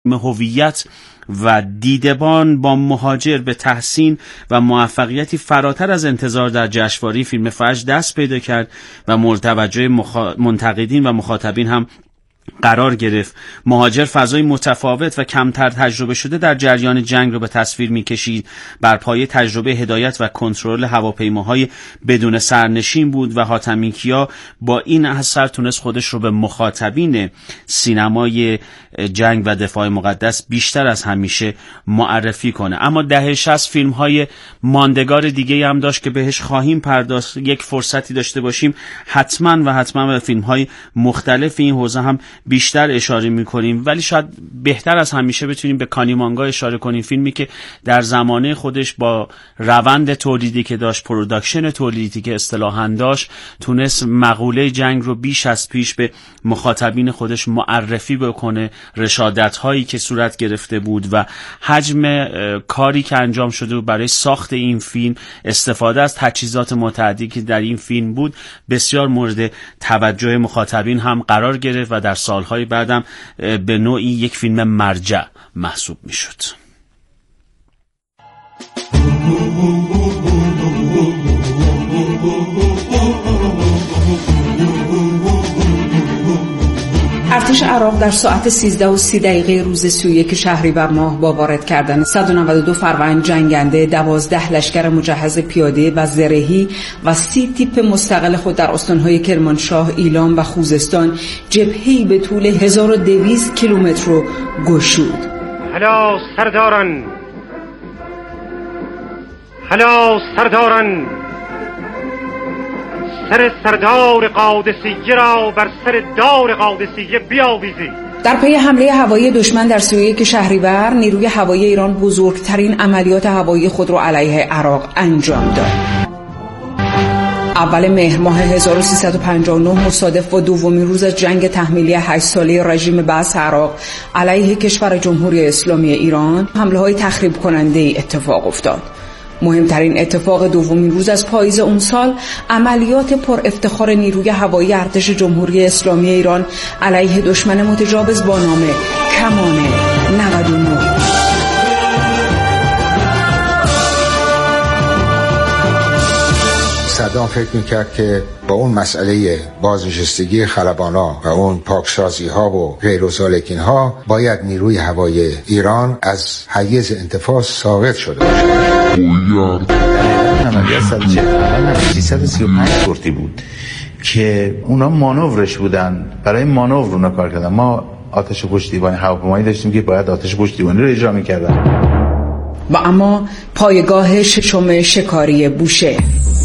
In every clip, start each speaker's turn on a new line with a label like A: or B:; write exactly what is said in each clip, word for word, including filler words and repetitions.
A: هویت و دیدبان با مهاجر به تحسین و موفقیتی فراتر از انتظار در جشنواره فیلم فجر دست پیدا کرد و مورد توجه مخا... منتقدین و مخاطبین هم قرار گرفت. مهاجر فضای متفاوت و کمتر تجربه شده در جریان جنگ رو به تصویر می‌کشید. بر پایه تجربه هدایت و کنترل هواپیماهای بدون سرنشین بود و حاتمی کیا با این اثر تونست خودش رو به مخاطبین سینمای جنگ و دفاع مقدس بیشتر از همیشه معرفی کنه. اما دهه شصت فیلم‌های ماندگار دیگه هم داشت که بهش خواهیم پرداخت. یک فرصتی داشته باشیم حتما و حتما به فیلم‌های مختلف این حوزه هم بیشتر اشاره میکنیم، ولی شاید بهتر از همیشه بتونیم به کانیمانگا اشاره کنیم، فیلمی که در زمانه خودش با روند تولیدی که داشت، پروداکشن تولیدی که اصطلاحاً داشت، تونست مقوله جنگ رو بیش از پیش به مخاطبین خودش معرفی بکنه. رشادت هایی که صورت گرفته بود و حجم کاری که انجام شده بود برای ساخت این فیلم، استفاده از تجهیزات متعددی که در این فیلم بود، بسیار مورد توجه مخاطبین هم قرار گرفت و در سالهای بعدم به نوعی یک فیلم مرجع محسوب می شد.
B: ارتش عراق در ساعت سیزده و سی دقیقه روز سی و یک شهریور ماه با وارد کردن صد و نود و دو فروند جنگنده، دوازده لشکر مجهز پیاده و زرهی و سی تیپ مستقل خود در استانهای کرمانشاه، ایلام و خوزستان جبهه‌ای به طول هزار و دویست کیلومتر رو گشود.
C: هلا سرداران، هلا سرداران، سر سردار قادسیه را بر سر دار قادسیه بیاویزید.
B: در پی حمله هوایی دشمن در سی و یک شهریور، نیروی هوایی ایران بزرگترین عملیات هوایی خود را علیه عراق انجام داد. اول مهر ماه هزار و سیصد و پنجاه و نه مصادف با دومین روز از جنگ تحمیلی هشت ساله رژیم بعث عراق علیه کشور جمهوری اسلامی ایران، حمله‌های تخریب کننده اتفاق افتاد. مهمترین اتفاق دومین روز از پاییز اون سال، عملیات پر افتخار نیروی هوایی ارتش جمهوری اسلامی ایران علیه دشمن متجاوز با نام کمان نود و نه.
D: صدام فکر میکرد که با اون مسئله بازنشستگی خلبانا و اون پاکسازی ها و غیر و ذالک اینها باید نیروی هوایی ایران از حیز انتفاض ساقط شده باشه.
E: عملیات صد و چهل سیصد و سی و پنج کورتی بود که اونا مانورش بودن، برای مانور اونا کار کردن. ما آتش پشتیبانی هواپیمایی داشتیم که باید آتش پشتیبانی رو اجرا میکردن.
B: و اما پایگاه ششم شکاری بوشهر،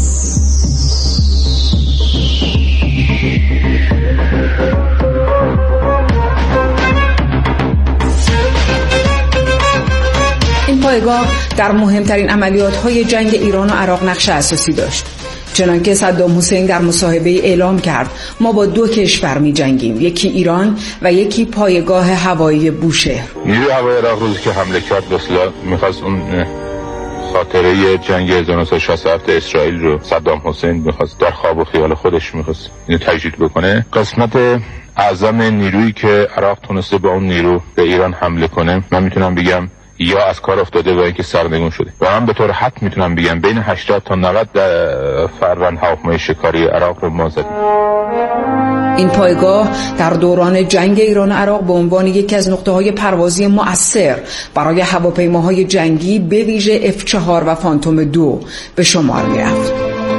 B: این پایگاه در مهمترین عملیات‌های جنگ ایران و عراق نقش اساسی داشت. چنانکه صدام حسین در مصاحبه اعلام کرد ما با دو کشور می جنگیم، یکی ایران و یکی پایگاه هوایی بوشهر.
F: نیروی هوایی عراق روزی که حمله کرد بسیار میخواست اون خاطره جنگ هزار و نهصد و شصت و هفت اسرائیل رو صدام حسین میخواست در خواب و خیال خودش میخواست اینو تجدید بکنه. قسمت اعظم نیرویی که عراق تونسته با اون نیرو به ایران حمله کنه، من میتونم بگم یا از کار افتاده و اینکه سرنگون شده. و من به طور حد میتونم بگم بین هشتاد تا نود فروند هواپیمای شکاری عراق رو ما زدیم.
B: این پایگاه در دوران جنگ ایران و عراق به عنوان یکی از نقطه‌های پروازی مؤثر برای هواپیماهای جنگی به ویژه اف چهار و فانتوم دو به شمار می‌رفت.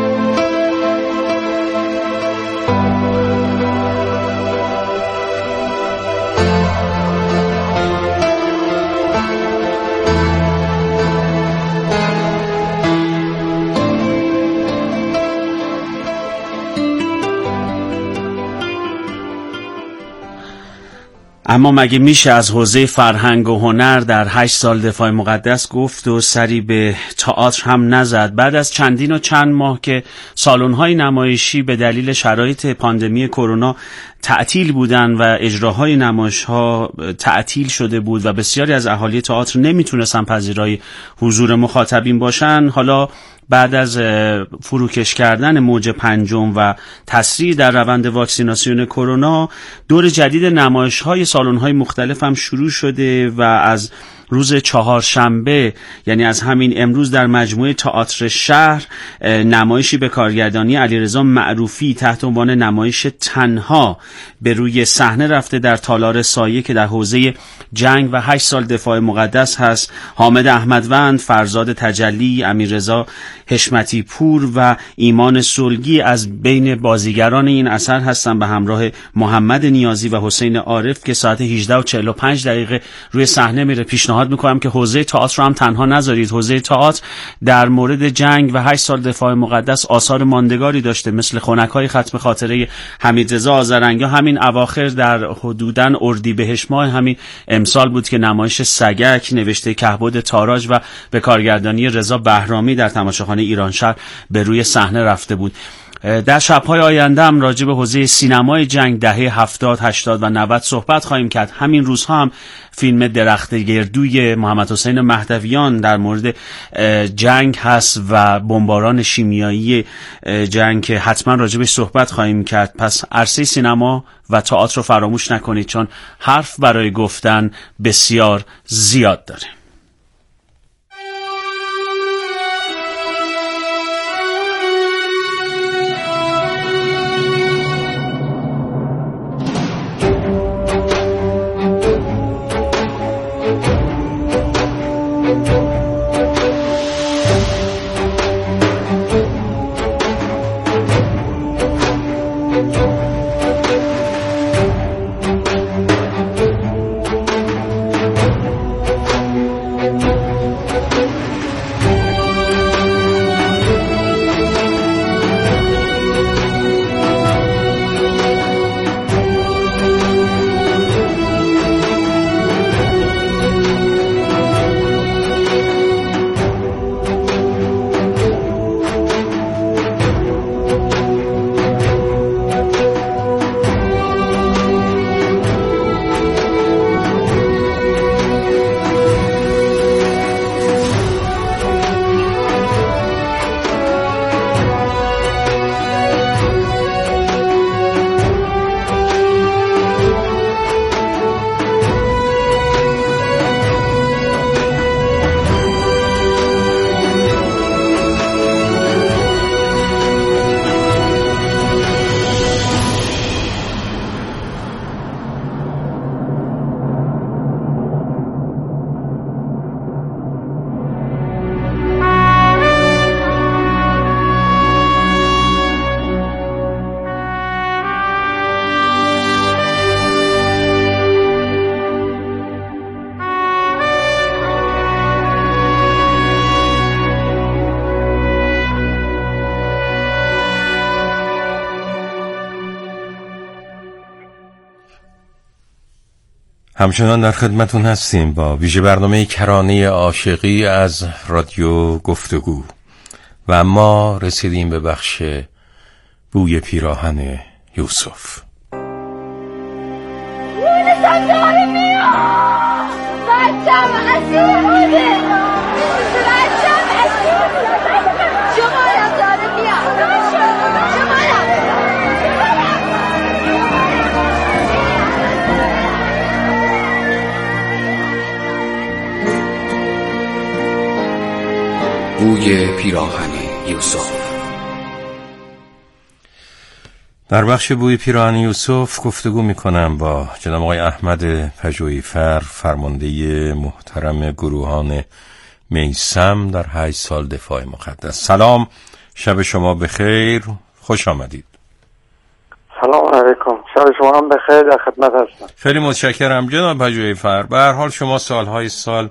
A: اما مگه میشه از حوزه فرهنگ و هنر در هشت سال دفاع مقدس گفت و سری به تئاتر هم نزد؟ بعد از چندین و چند ماه که سالن‌های نمایشی به دلیل شرایط پاندمی کرونا تعطیل بودن و اجراهای نمایش‌ها تعطیل شده بود و بسیاری از اهالی تئاتر نمیتونستن پذیرای حضور مخاطبین باشن، حالا بعد از فروکش کردن موج پنجم و تسریع در روند واکسیناسیون کرونا، دور جدید نمایش‌های سالن‌های مختلف هم شروع شده و از روز چهارشنبه، یعنی از همین امروز، در مجموعه تئاتر شهر نمایشی به کارگردانی علیرضا معروفی تحت عنوان نمایش تنها به روی صحنه رفته در تالار سایه که در حوزه جنگ و هشت سال دفاع مقدس هست. حامد احمدوند، فرزاد تجلی، امیررضا حشمتی پور و ایمان سلگی از بین بازیگران این اثر هستند، به همراه محمد نیازی و حسین عارف که ساعت هجده و چهل و پنج دقیقه روی صحنه میره. پیشنهاد میکنم که حوزه تئاتر رو هم تنها نذارید. حوزه تئاتر در مورد جنگ و هشت سال دفاع مقدس آثار ماندگاری داشته، مثل خنک‌های ختم خاطره حمیدرضا آذرنگ. همین اواخر در حدوداً اردیبهشت ماه همین امسال بود که نمایش سگک نوشته کهبد تاراج و به کارگردانی رضا بهرامی در تماشاخانه ایرانشهر به روی صحنه رفته بود. در شب‌های آینده هم راجع به حوزه سینمای جنگ دهه هفتاد، هشتاد و نود صحبت خواهیم کرد. همین روزها هم فیلم درخت گردوی محمد حسین مهدویان در مورد جنگ هست و بمباران شیمیایی جنگ که حتما راجع بهش صحبت خواهیم کرد. پس عرصه سینما و تئاتر رو فراموش نکنید، چون حرف برای گفتن بسیار زیاد داره.
G: همچنان در خدمتون هستیم با ویژه برنامه کرانه عاشقی از رادیو گفتگو و ما رسیدیم به بخش بوی پیراهن یوسف.
H: یونسم داره میاد، بچم اسیر بوده، بچم اسیر بوده، شمارم داره میاد، شمارم
I: بوی پیراهن یوسف.
G: در بخش بوی پیراهن یوسف گفتگو میکنم با جناب آقای احمد پژوهیفر، فرمانده محترم گروهان میثم در هشت سال دفاع مقدس. سلام، شب شما بخیر، خوش آمدید.
J: سلام علیکم، شب شما هم بخیر، در خدمت هستم.
G: خیلی متشکرم جناب پژوهیفر. به هر حال شما سالهای سال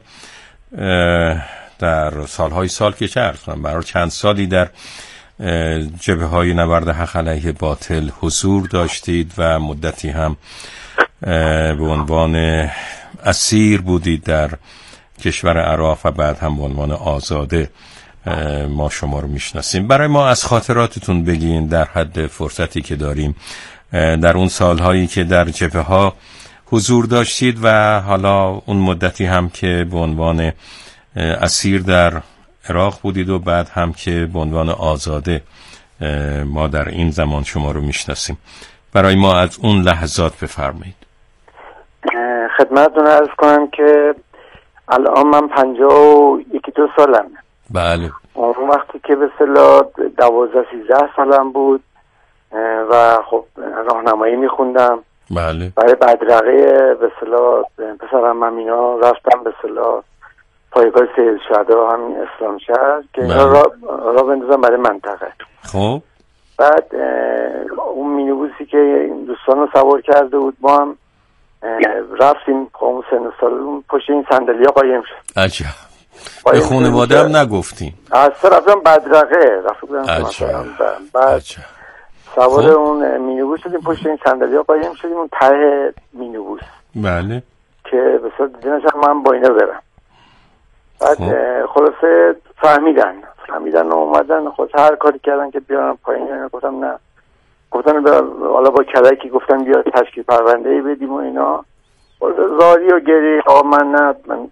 G: در سالهای سال که چه عرض کنم، برای چند سالی در جبهه‌های نبرد حق علیه باطل حضور داشتید و مدتی هم به عنوان اسیر بودید در کشور عراق و بعد هم به عنوان آزاده ما شما رو میشناسیم. برای ما از خاطراتتون بگین در حد فرصتی که داریم در اون سالهایی که در جبهه ها حضور داشتید و حالا اون مدتی هم که به عنوان اسیر در عراق بودید و بعد هم که به عنوان آزاده ما در این زمان شما رو میشناسیم. برای ما از اون لحظات بفرمایید.
J: خدمتتون عرض کنم که الان من پنجاه و یکی دو سالم.
G: بله.
J: اون وقتی که به اصطلاح دوازده سیزده سالم بود و خب راهنمایی میخوندم.
G: بله.
J: برای بدرقه به اصطلاح پسرم من اینا رفتم به اصطلاح پایگاه سید شهدا همین اسلام شهر که
G: بله.
J: را را بندازم برای منطقه.
G: خب
J: بعد اون مینیبوسی که دوستان رو سوار کرده بود با هم رفتیم قوم سن سالون پشت این صندلی‌ها قایم شد.
G: عجب. به خانواده هم نگفتین؟
J: از رفتم بدرقه رفتم
G: عجب.
J: بعد
G: عجب.
J: سوار
G: خب.
J: اون مینیبوس شدیم پشت این صندلی‌ها قایم شدیم اون ته مینیبوس.
G: بله.
J: که به صورت دیدنشم من با اینا برم. بعد
G: خب.
J: خلاصه فهمیدن فهمیدن و اومدن خود هر کاری کردن که بیارم پایین. گفتم نه، گفتن حالا با کلکی گفتن بیا تشکیل پرونده‌ای بدیم و اینا. زاری و گری آقا من نه من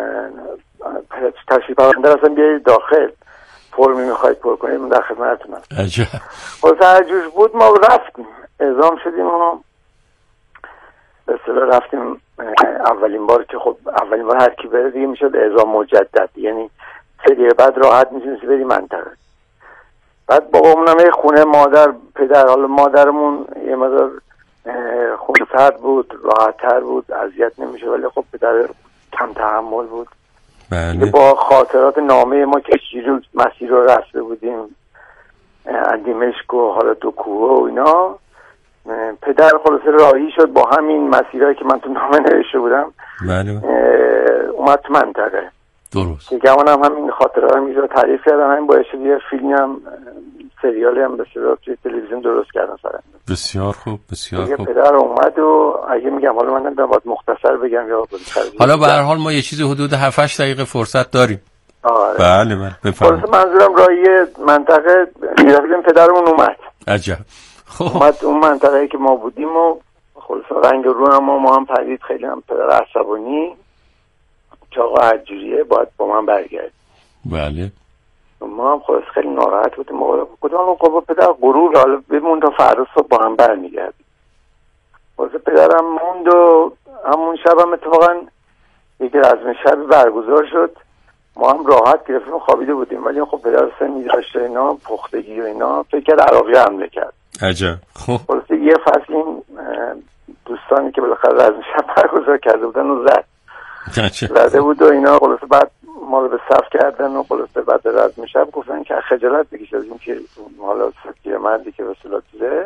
J: تشکیل پرونده اصلا بیارید داخل فرمی میخواید پر کنید من در خدمتتونم.
G: عجب.
J: خلاصه هر جوش بود ما رفتیم اعزام شدیم و به اصطلاح رفتیم. اولین بار که خب اولین بار هر کی بره دیگه میشد اعزام مجدد، یعنی سری بعد راحت میتونستی بری منطقه. بعد بابامون هم خونه مادر پدر، حالا مادرمون یه مقدار خونه سرد بود راحت تر بود اذیت نمیشه، ولی خب پدر کم تحمل بود.
G: بله.
J: با خاطرات نامه ما که شیرو مسیر رو رفته بودیم دمشق و حالا دو کوه و اینا، پدر خلاصه راهی شد با همین مسیرهایی که من تو نامه نوشته بودم.
G: بله.
J: اومد تو منطقه.
G: درست.
J: که گمان هم همین خاطره ها میشه تعریف کردم، همین باعث شد یه فیلمی هم سریالی هم به صورت توی تلویزیون درست کردن سرم.
G: بسیار خوب بسیار خوب.
J: پدر اومد و اگه میگم حالا من نمیدونم باید مختصر بگم یا
G: حالا به هر حال ما یه چیزی حدود هفت هشت دقیقه فرصت داریم.
J: آره.
G: بله بله بفرمایید.
J: منظورم راهی منطقه میرفتیم پدرمون اومد.
G: عجب. خب
J: اومد اون منطقه‌ای که ما بودیم و خلاص رنگ رو هم ما هم پرید، خیلی هم پدر عصبانی که آقا هر جوریه باید با من برگرد.
G: بله.
J: ما هم خلاص خیلی ناراحت بودیم. ما گفتم آقا پدر غرور حالا بمون تا فردا صبح با هم برمیگردیم. واسه پدرم موند و همون شب هم اتفاقا یک رزم شب برگزار شد. ما هم راحت گرفتیم خوابیده بودیم، ولی خب پدر سنی داشته اینا پختگی و اینا فکر کرد عراقی حمله کرد.
G: عجب. خب
J: واسه یه فصل این دوستانی که بالاخره رزم شب برگزار کرده بودن و زد. زده بود و اینا. خلاصه بعد ما رو به صف کردن و خلاصه بعد رزم شب گفتن که خجالت بکش از این که حالا سکیر مردی که به صلاح دیده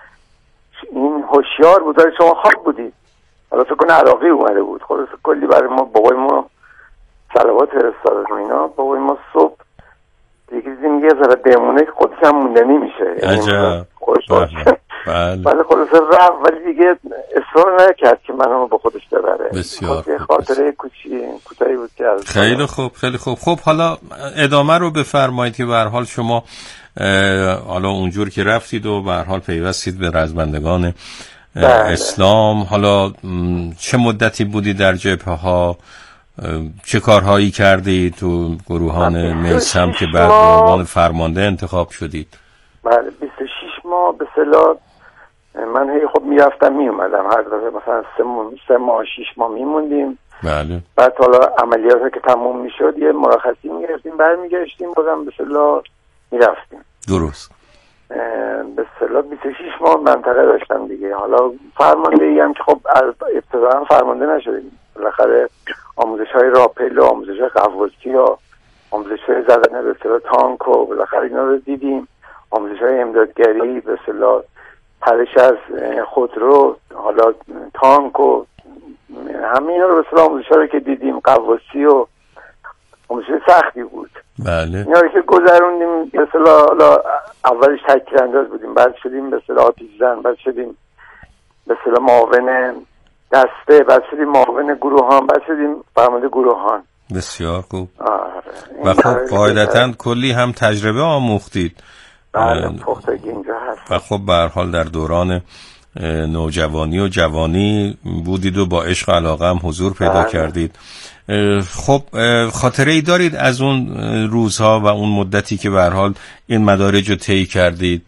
J: این هوشیار بود ولی شما خواب بودید. حالا فکر کنه عراقی اومده بود. خلاصه کلی برای ما بابای ما صلوات فرستاد و اینا. بابای ما صبح دیگه دیدیم یه ذره بمونه که خودش هم موندنی میشه.
G: عجب.
J: خوش باشه.
G: بله.
J: ولی خلاصه رفت ولی دیگه اصرار نکرد که منو با خودش ببره.
G: بسیار خوب.
J: خاطره کوچی کوتاهی بود که
G: خیلی خوب خیلی خوب. خب حالا ادامه رو بفرمایید که به هر حال شما حالا اونجور که رفتید و به هر حال پیوستید به رزمندگان اسلام. حالا چه مدتی بودی در جبهه ها؟ چه کارهایی کردید تو گروهان میثم که بعد به عنوان فرمانده انتخاب شدید؟
J: بله بیست و شش ماه به اصطلاح من هی خب میرفتم میومدم هر دفعه مثلا سه ماه سه ماه شش ماه میموندیم.
G: بله.
J: بعد حالا عملیات که تموم میشد یه مرخصی میگرفتیم برمیگشتیم بازم به اصطلاح میرفتیم.
G: درست.
J: به اصطلاح بیست و شش ماه منطقه داشتم دیگه. حالا فرماندهی هم که خب ابتداً فرمانده نشدیم، بالاخره آموزش های راپل و آموزش های قواسی و آموزش های زدن به اصطلاح تانک و بالاخره اینا رو دیدیم. آموزش های امدادگری به اصطلاح پرش از خودرو حالا تانک و همه اینا رو به اصطلاح آموزش ها رو که دیدیم قواسی و آموزش سختی بود.
G: بله.
J: اینا رو که گذروندیم به اصطلاح حالا اولش تکتیر انداز بودیم، بعد شدیم به اصطلاح آتش زن، بعد شدیم به اصطلاح معاون دسته، بعد شدیم معاون گروهان، بعد شدیم فرمانده گروهان.
G: بسیار خوب.
J: آره.
G: و خب قاعدتاً کلی هم تجربه آموختید
J: بله پختگی اینجا هست.
G: و خب به هر حال در دوران نوجوانی و جوانی بودید و با عشق و علاقه هم حضور پیدا بله. کردید. خب خاطره ای دارید از اون روزها و اون مدتی که به هر حال این مدارج رو طی کردید؟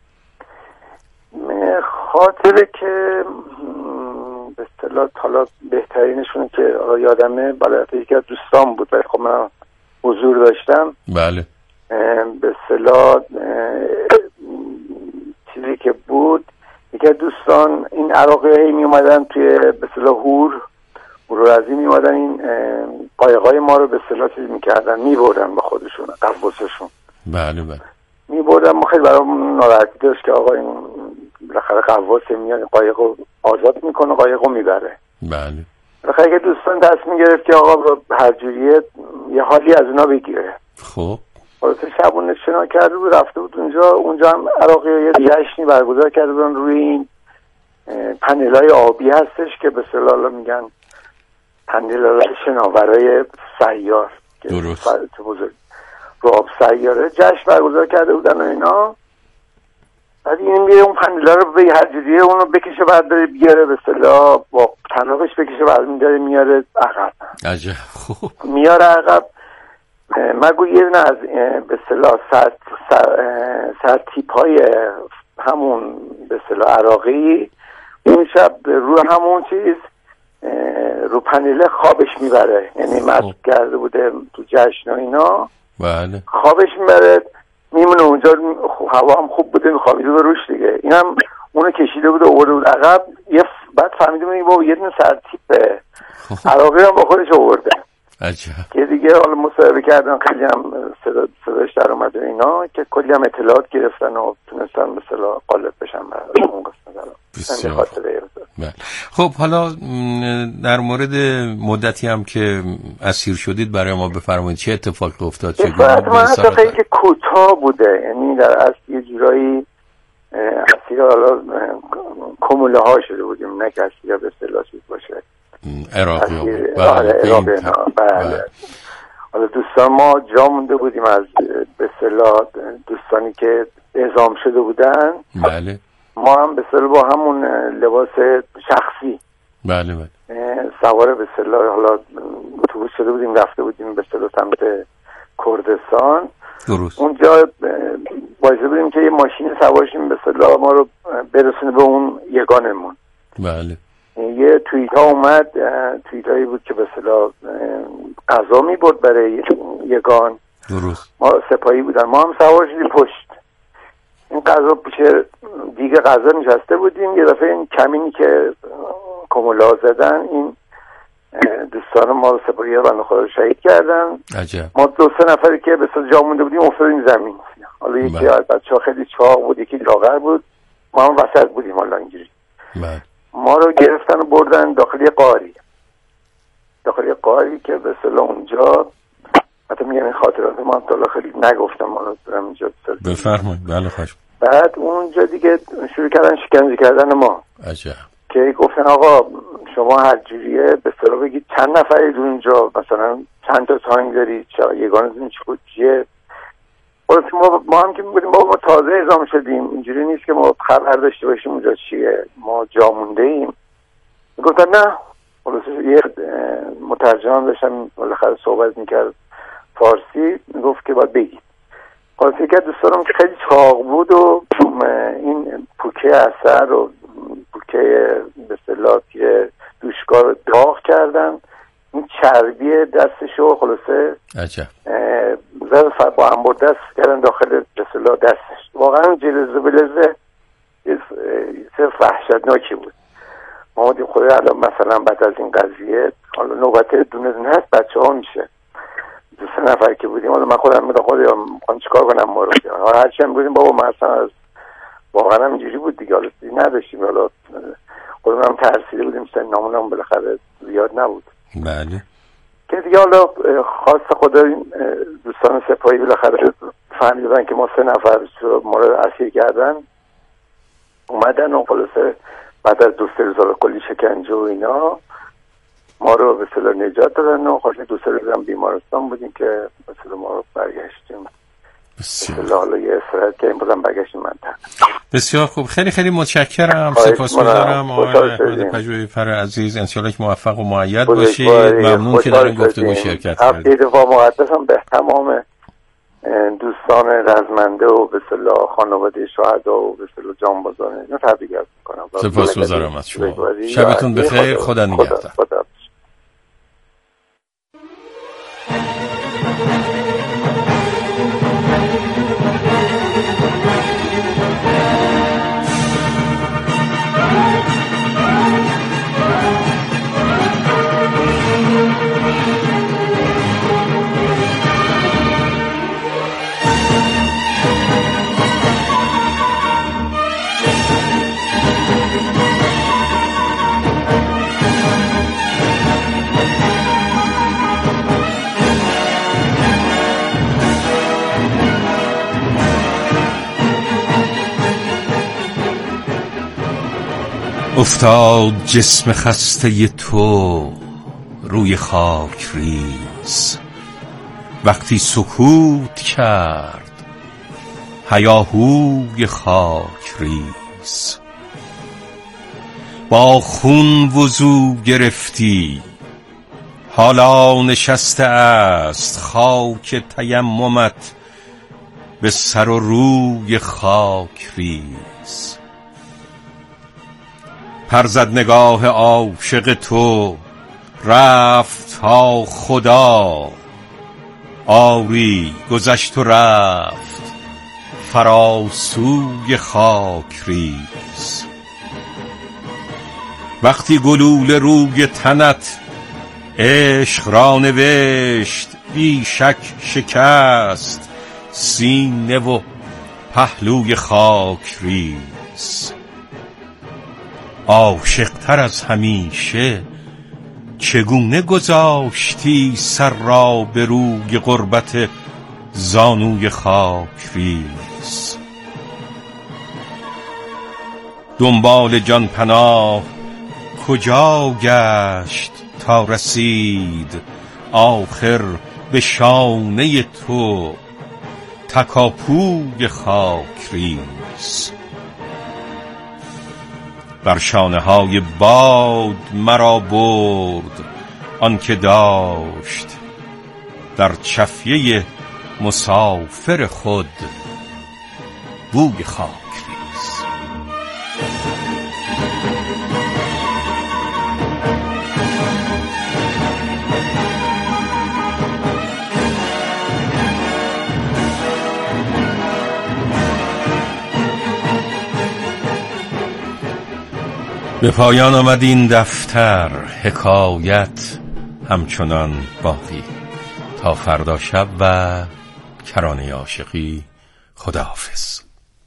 J: خاطره که به اصطلاح حالا بهترینشون که یادمه بالا یکی از دوستان بود ولی خب من حضور داشتم.
G: بله.
J: به اصطلاح چیزی که بود یکی از دوستان این عراقی می اومدن توی به اصطلاح هور مرورزی می اومدن این قایقای ما رو به اصطلاح چیز میکردن میبردن با خودشون قبوسشون.
G: بله بله.
J: میبردن. ما خیلی برام ناراحتی داشت که آقا این بالاخره قواس میاد قایق رو آزاد میکنه قایق رو میبره.
G: بله.
J: بالاخره که دوستان تصمیم گرفت که آقا هر جوریه یه حالی از اونا بگیره.
G: خب
J: خلاصه شبونه شنا کرده بود رفته بود اونجا. اونجا هم عراقی یه جشنی برگزار کرده بودن روی این پنلای آبی هستش که به اصطلاح میگن پنلای شناورای سیار.
G: درست.
J: رو آب سیاره جشن برگزار کرده بودن و اینا. بعد این میره اون پنیلا رو به هر جوریه اونو بکشه بعد داره بیاره به اصطلاح با طلاقش بکشه بعد میداره میاره عقب.
G: عجب. خوب.
J: میاره عقب. مگو یه دونه از به اصطلاح سر سر, سر تیپای همون به اصطلاح عراقی اون شب رو همون چیز رو پنیله خوابش میبره. یعنی مست کرده بوده تو جشن و اینا.
G: بله.
J: خوابش میبره میمونه اونجا. هوا هم خوب بوده میخوابیده به روش دیگه. اینم اونو کشیده بوده آورده بود عقب. یه ف... بعد فهمیده بود بابا یه دونه سرتیپه عراقی هم با خودش آورده.
G: عجب.
J: که دیگه حالا مصاحبه کردن خیلی هم صدا صداش در اومد و اینا که کلی هم اطلاعات گرفتن و تونستن مثلا غالب بشن برای اون قسمت.
G: خب حالا در مورد مدتی هم که اسیر شدید برای ما بفرمایید چه اتفاقی افتاد؟ چه
J: اتفاقی که کوتاه بوده. یعنی در اصل یه جورایی اسیر حالا کموله ها شده بودیم نه که اسیر به اصطلاح چیز باشه
G: عراقی ها.
J: بله. بله. حالا دوستان ما جا مونده بودیم از به اصطلاح دوستانی که اعزام شده بودن.
G: بله.
J: ما هم به اصطلاح با همون لباس شخصی
G: بله بله
J: سوار به اصطلاح حالا اتوبوس شده بودیم رفته بودیم به اصطلاح سمت کردستان.
G: درست.
J: اونجا باعثه بودیم که یه ماشین سوارشیم به اصطلاح ما رو برسونه به اون یگانمون.
G: بله.
J: یه توییت ها اومد. توییت هایی بود که به اصطلاح غذا می برد برای یگان.
G: درست.
J: ما سپاهی بودن ما هم سوار شدیم پشت این غذا پیش دیگه غذا نشسته بودیم. یه دفعه این کمینی که کمولا زدن این دوستان ما رو سپاهی ها بنده خدا رو شهید کردن.
G: عجب.
J: ما دو سه نفری که به صورت جا مونده بودیم افتادیم زمین. حالا یکی از بچه‌ها خیلی چاق بود یکی لاغر بود ما هم وسط بودیم. حالا اینجوری
G: بله.
J: ما رو گرفتن و بردن داخل یه قاری داخل یه قاری که به اصطلاح اونجا حتی میگم این خاطرات ما تا خیلی نگفتم ما رو دارم اینجا
G: بفرمایید. بله خوش.
J: بعد اونجا دیگه شروع کردن شکنجه کردن ما.
G: عجب.
J: که گفتن آقا شما هر جوریه به اصطلاح بگید چند نفرید اونجا مثلا چند تا تایم دارید یگانتون چی بود چیه. ما ما هم که میگفتیم بابا ما تازه اعزام شدیم اینجوری نیست که ما خبر داشته باشیم اونجا چیه ما جا مونده ایم. میگفتن نه. خلاص یه مترجم داشتم بالاخره صحبت میکرد فارسی میگفت که باید بگید. خلاص که دوستانم که خیلی چاق بود و این پوکه اثر و پوکه به اصطلاح که دوشگاه رو داغ کردن این چربی دستشو خلاصه
G: عجب
J: زد با انبر دست کردن داخل به اصطلاح دستش. واقعا جلزه بلزه صرف وحشتناکی بود. ما دیدیم خدای الان مثلا بعد از این قضیه حالا نوبت دونه دونه هست بچه ها میشه دو سه نفر که بودیم. حالا من خودم میدونم خودم میخوام چیکار کنم ما رو حالا هرچی هم بودیم بابا ما اصلا از واقعا هم اینجوری بود دیگه. حالا نداشتیم حالا خودم هم ترسیده بودیم سنمون هم بالاخره زیاد نبود.
G: بله.
J: که دیگه حالا خواست خدا دوستان سپاهی بالاخره فهمیدن که ما سه نفر ما رو اسیر کردن اومدن و خلاصه بعد از دو سه روز کلی شکنجه و اینا ما رو به اصطلاح نجات دادن و خلاصه دو سه روز هم بیمارستان بودیم که به اصطلاح ما رو برگشتیم حالا یه استراحت کردیم بازم برگشتیم منطقه.
G: بسیار خوب، خیلی خیلی متشکرم، سپاسگزارم آقای پژوهی‌فر عزیز. انشالله که موفق و مؤید باشید. ممنون که در این گفتگو شرکت کردید.
J: هفته دفاع مقدس هم به تمام دوستان رزمنده و به اصطلاح خانواده شهدا و به اصطلاح جانبازان اینا تبریک می‌کنم.
G: سپاسگزارم از شما. شبتون بخیر. خدا نگهدار. افتاد جسم خسته تو روی خاک ریز، وقتی سکوت کرد هیاهوی خاک ریز. با خون وضو گرفتی، حالا نشسته است خاک تیممت به سر و روی خاک ریز. پرزد نگاه عاشق تو رفت تا خدا، آری گذشت و رفت فراسوی خاک ریز. وقتی گلول روی تنت عشق را نوشت، بی شک شکست سینه و پهلوی خاک ریز. عاشق تر از همیشه چگونه گذاشتی سر را به روی غربت زانوی خاک ریز. دنبال جان پناه کجا گشت تا رسید آخر به شانه تو تکاپوی خاک ریز. بر شانه های باد مرا برد آنکه داشت در چفیه مسافر خود بوی خاک ریز. به پایان آمد این دفتر، حکایت همچنان باقی. تا فردا شب و کرانه عاشقی، خداحافظ.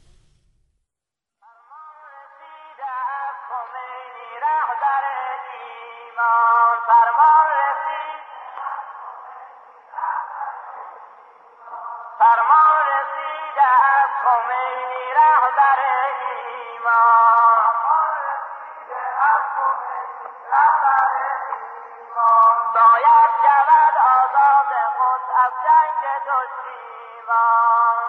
K: باید شود آزاد خود از جنگ دشمنان.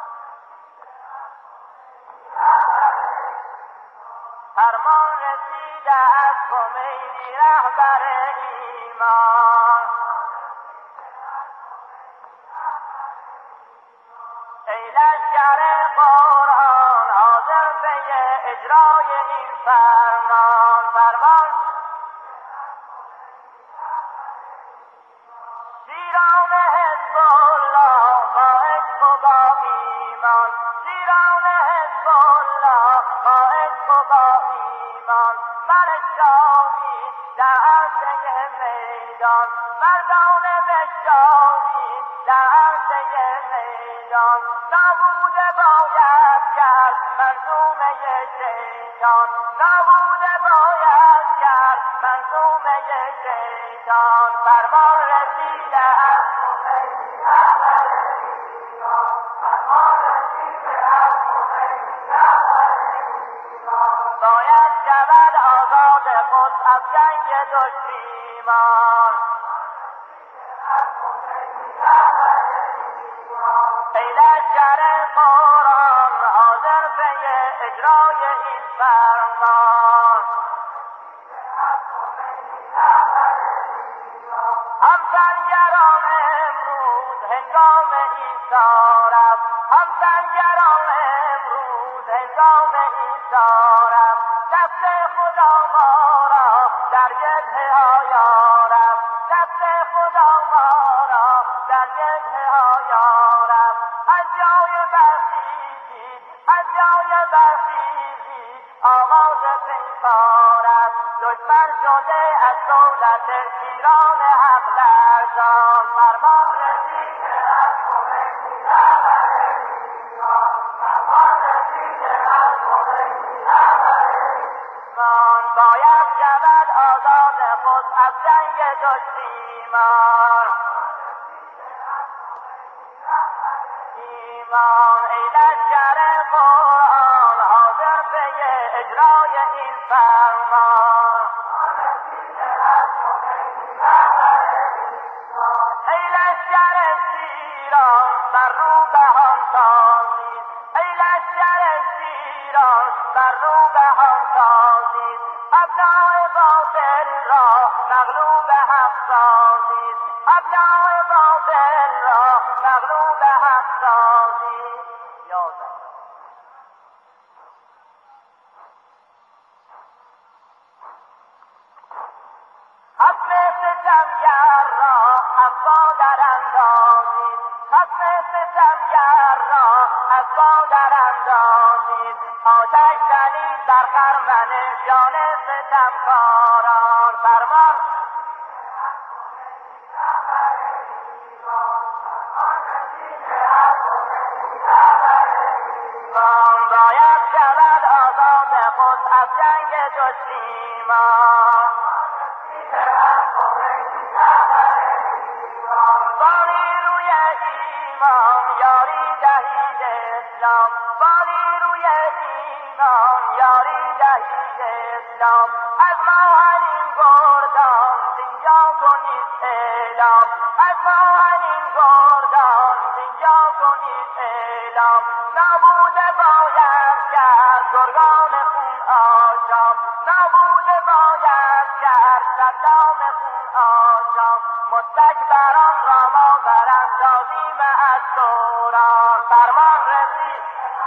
K: فرمان رسیده از خمینی رهبر ایمان. ای لشکر قرآن حاضر به اجرای این فرمان. فرمان شیران حزب الله با عشق و با ایمان. شیران حزب الله با عشق و با ایمان. من شادی در عرصه میدان. مردان بشادی در عرصه میدان. نابود باید کرد منظومه شیطان. نابود باید کرد منظومه شیطان. فرمان رسیده از خمینی رهبر ایمان. فرمان رسیده از خمینی رهبر ایمان. باید شود آزاد خود از جنگ دشمنان. ای لشکر اجرای این فرمان. همسنگران امروز هنگام ایثار است، همسنگران امروز هنگام ایثار است. دست خدا ما را در جبهه ها یار است، دست خدا ما را در جبهه ها یار است. از جای برخیزید، از جای برخیزید آغاز پیکار است. دشمن شده از دولت شیران حق لرزان، فرمان رسید از خمینی رهبر ایران، فرمان رسید از خمینی رهبر ایران. باید شود آزاد خود از جنگ دشمنان. ایمان ای لشکر قرآن حاضر به اجرای این فرمان. ای لشکر شیران بر رو بهان تازید، ای لشکر شیران بر رو بهان تازید. ابناء باطل را مغلوب حق سازید، ابناء باطل را مغلوب حق سازید. یادم خصم ستمگر را از پا در اندازید، خصم ستمگر را از پا در اندازید. آتش زنید بر خرمن جان ستمکاران، فرمان باید شود آزاد خود از جنگ دشمنان. با نیروی ایمان یاری دهید اسلام، با نیروی ایمان یاری دهید اسلام. از ماهرین گردان زینجا کنید اعلام، از ماهرین گردان زینجا کنید اعلام. نابود باید کرد گرگان خون آشام، نابود باید کرد صدام خون آشام. مستکبران را ما براندازیم از دوران، فرمان رسید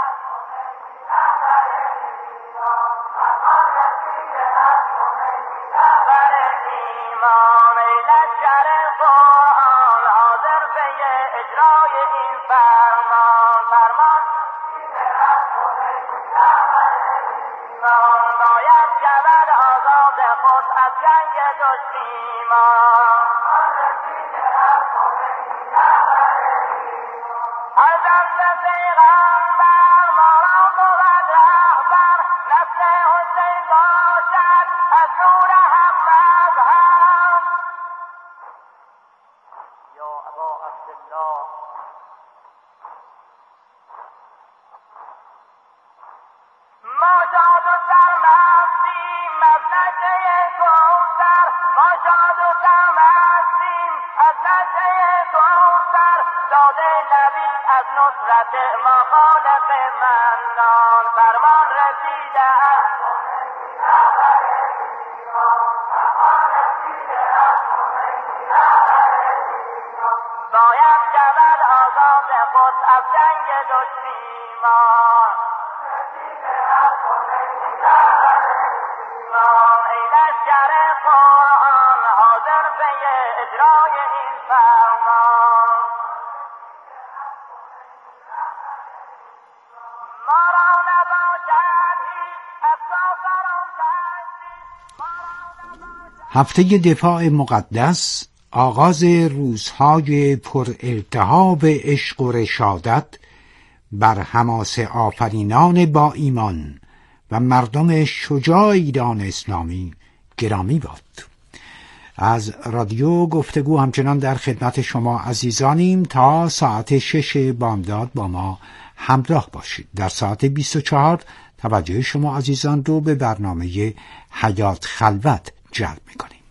K: رهبر ایمان. ای لشکر قرآن حاضر به اجرای این فرمان، فرمان باید شود آزاد خود از جنگ دشمنان. هر دست پیغمبر ما را بود رهبر، نسل حسین باشد از نور حق مظهر. یا ابا عبدالله ما شاد و سرمستیم از نشه کوثر، ما شاد و سرمستیم از نشه کوثر. داده نبی از نصرت ما خالق منان، فرمان رسیده از باید شود آزاد خود از جنگ دشمنان. ای لشکر قرآن حاضر به اجرای این فرمان. ما را نباشد هیچ از کافران تشریف.
L: هفته دفاع مقدس، آغاز روزهای پر التهاب عشق و رشادت بر حماس آفرینان با ایمان و مردم شجاع ایران اسلامی گرامی باد. از رادیو گفتگو همچنان در خدمت شما عزیزانیم. تا ساعت شش بامداد با ما همراه باشید. در ساعت بیست و چهار توجه شما عزیزان رو به برنامه حیات خلوت جلب می‌کنیم.